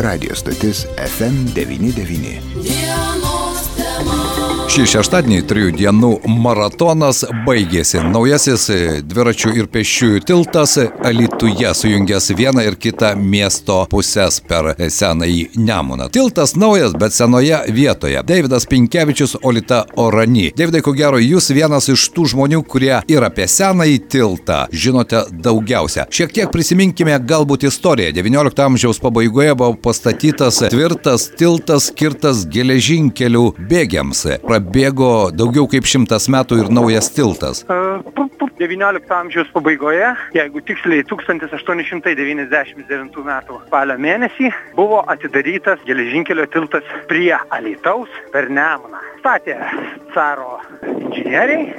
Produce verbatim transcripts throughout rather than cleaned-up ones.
radijo stotis F M devyni devyni. Šį šeštadienį trijų dienų maratonas baigėsi. Naujasis dviračių ir pėsčiųjų tiltas Alytuje sujungęs vieną ir kitą miesto pusės per senąjį Nemuną. Tiltas naujas, bet senoje vietoje. Deividas Pinkevičius, Olita Orani. Deividai, ko gero, jūs vienas iš tų žmonių, kurie ir apie senąjį tiltą žinote daugiausia. Šiek tiek prisiminkime galbūt istoriją. devyniolikto amžiaus pabaigoje buvo pastatytas tvirtas tiltas skirtas geležinkelių bėgiams. Prabėgo daugiau kaip šimtas metų ir naujas tiltas. devyniolikto amžiaus pabaigoje, jeigu tiksliai tūkstantis aštuoni šimtai devyniasdešimt devintų metų spalio mėnesį, buvo atidarytas geležinkelio tiltas prie Alytaus per Nemuną. Statė caro inžinieriai,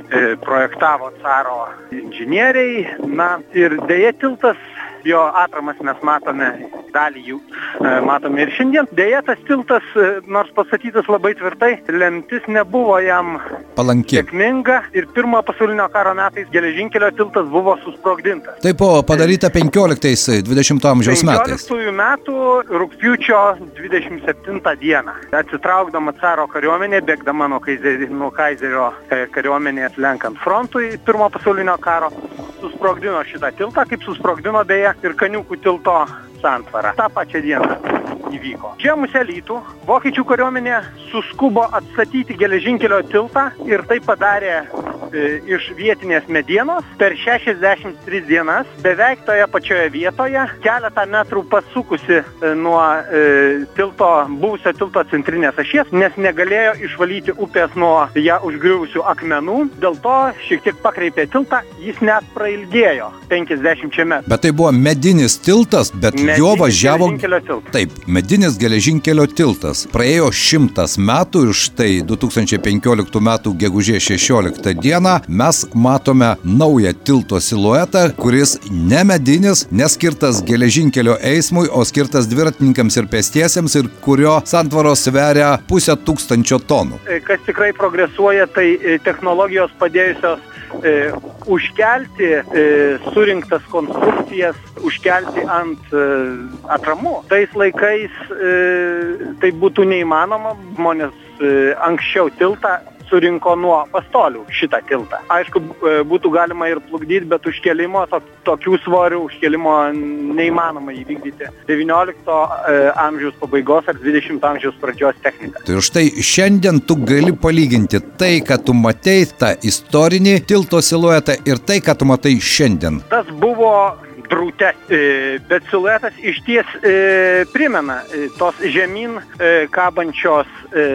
projektavo caro inžinieriai, na ir dėja tiltas, jo atramas mes matome, dalį jų matome ir šiandien. Deja, tas tiltas, nors pastatytas labai tvirtai, lemtis nebuvo jam palanki, sėkminga ir pirmojo pasaulinio karo metais geležinkelio tiltas buvo susprogdintas. Tai buvo padaryta penkioliktais dvidešimto amžiaus metais. penkioliktųjų metų rugpjūčio dvidešimt septintą dieną. Atsitraukdama caro kariuomenė, bėgdama nuo kaizerio, nuo kaizerio kariuomenės lenkant frontui pirmojo pasaulinio karo, susprogdino šitą tiltą, kaip susprogdino beje ir Kaniukų tilto santvarą. Ta pačia diena įvyko. Žemus Alytų vokiečių kariuomenė suskubo atstatyti geležinkelio tiltą ir tai padarė e, iš vietinės medienos per šešiasdešimt tris dienas, beveik toje pačioje vietoje, keletą metrų pasukusi e, nuo e, tilto, buvusio tilto centrinės ašies, nes negalėjo išvalyti upės nuo ją užgriuvusių akmenų, dėl to šiek tiek pakreipė tiltą, jis net prailgėjo penkiasdešimt metrų. Bet tai buvo medinis tiltas, bet medinis jo važiavo... Taip, medinis geležinkelio tiltas. Praėjo šimtas metų ir štai du tūkstančiai penkioliktų metų gegužės šešioliktą dieną mes matome naują tilto siluetą, kuris ne medinis, neskirtas geležinkelio eismui, o skirtas dviratininkams ir pėstiesiems ir kurio santvaros sveria pusę tūkstančio tonų. Kas tikrai progresuoja, tai technologijos padėjusios E, užkelti e, surinktas konstrukcijas, užkelti ant e, atramų. Tais laikais e, tai būtų neįmanoma, žmonės e, anksčiau tiltą surinko nuo pastolių šitą tiltą. Aišku, būtų galima ir plukdyti, bet užkelimo, to, tokių svorių užkelimo neįmanoma įvykdyti devyniolikto amžiaus pabaigos ar dvidešimto amžiaus pradžios technika. Tai štai šiandien tu gali palyginti tai, kad tu matei tą istorinį tilto siluetą ir tai, ką tu matai šiandien. Tas buvo drūte, bet siluetas iš ties e, primena tos žemyn e, kabančios e,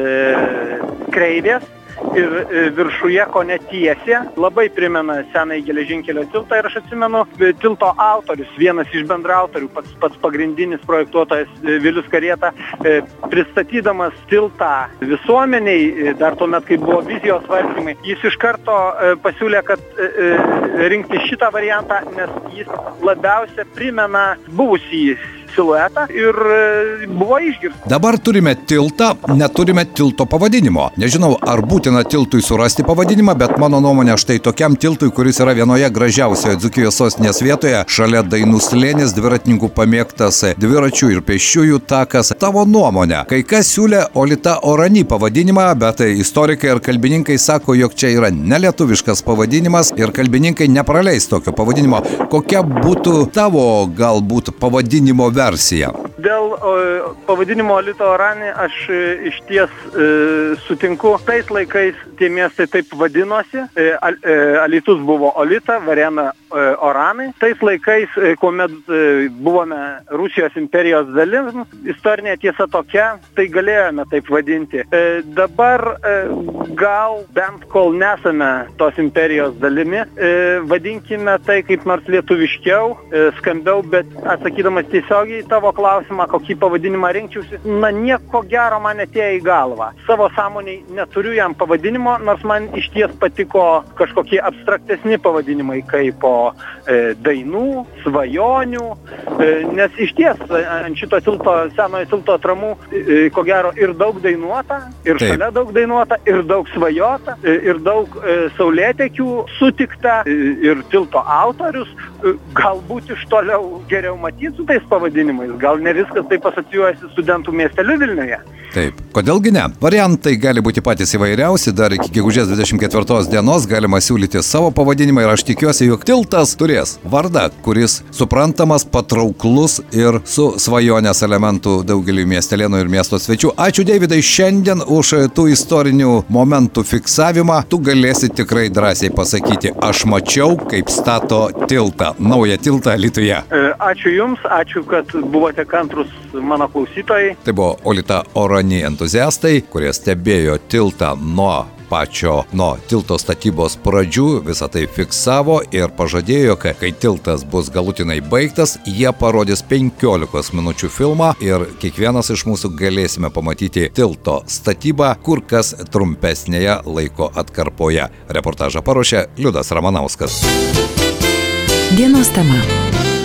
kreivės ir viršuje kone tiesė, labai primena senąjį geležinkelio tiltą ir aš atsimenu tilto autorius, vienas iš bendraautorių, pats, pats pagrindinis projektuotojas Vilius Karieta, pristatydamas tiltą visuomeniai, dar tuomet, kai buvo vizijos svarstymai, jis iš karto pasiūlė, kad rinkti šitą variantą, nes jis labiausia primena buvusį siluetą ir buvo išgirstas. Dabar turime tiltą, neturime tilto pavadinimo. Nežinau, ar būtina tiltui surasti pavadinimą, bet mano nuomonė štai tokiam tiltui, kuris yra vienoje gražiausioje Dzūkijos sostinės vietoje, šalia Dainų slėnis, dviratininkų pamėgtas dviračių ir pėsčiųjų takas. Tavo nuomonė, kai kas siūlė Olita Orani pavadinimą, bet istorikai ir kalbininkai sako, jog čia yra nelietuviškas pavadinimas ir kalbininkai nepraleis tokio pavadinimo. Kokia būtų tavo galbūt pavadinimo versija? Dėl o, pavadinimo Olita Orani aš e, iš ties e, sutinku. Tais laikais tie miestai taip vadinosi. E, al, e, Alytus buvo Olita, Varėna e, Oranai. Tais laikais, e, kuomet e, buvome Rusijos imperijos dalim, istorinė tiesa tokia, tai galėjome taip vadinti. E, dabar e, gal bent kol nesame tos imperijos dalimi, e, vadinkime tai kaip nors lietuviškiau, e, skambiau, bet atsakydamas tiesiogiai tavo klausimą, kokį pavadinimą rinkčiausi, na nieko gero man atėjo į galvą. Savo sąmoniai neturiu jam pavadinimo, nors man iš ties patiko kažkokie abstraktesni pavadinimai, kaip po e, dainų, svajonių, e, nes iš ties ant šito tilto, senojo tilto atramų, e, ko gero ir daug dainuota, ir Taip. šalia daug dainuota, ir daug svajota, e, ir daug e, saulėtekių sutikta, e, ir tilto autorius, e, galbūt iš toliau geriau matyti su tais pavadinimais, gal ne viskas taip asocijuojasi studentų miesteliu Vilniuje. Taip, kodėlgi ne? Variantai gali būti patys įvairiausi, dar iki gegužės dvidešimt ketvirtos dienos galima siūlyti savo pavadinimą ir aš tikiuosi, jog tiltas turės vardą, kuris suprantamas, patrauklus ir su svajonės elementų daugeliu miestelėnų ir miesto svečių. Ačiū, Deividai, šiandien už tų istorinių momentų fiksavimą. Tu galėsi tikrai drąsiai pasakyti, aš mačiau, kaip stato tiltą, naują tiltą Alytuje. Ačiū Jums, ačiū, kad buvote kantrus mano klausytojai. Tai buvo Olita Orani entuziastai, kurie stebėjo tiltą nuo pačio, nuo tilto statybos pradžių, visą tai fiksavo ir pažadėjo, kad kai tiltas bus galutinai baigtas, jie parodys penkiolikos minučių filmą ir kiekvienas iš mūsų galėsime pamatyti tilto statybą kur kas trumpesnėje laiko atkarpoje. Reportažą paruošė Liudas Ramanauskas. Dienos tema.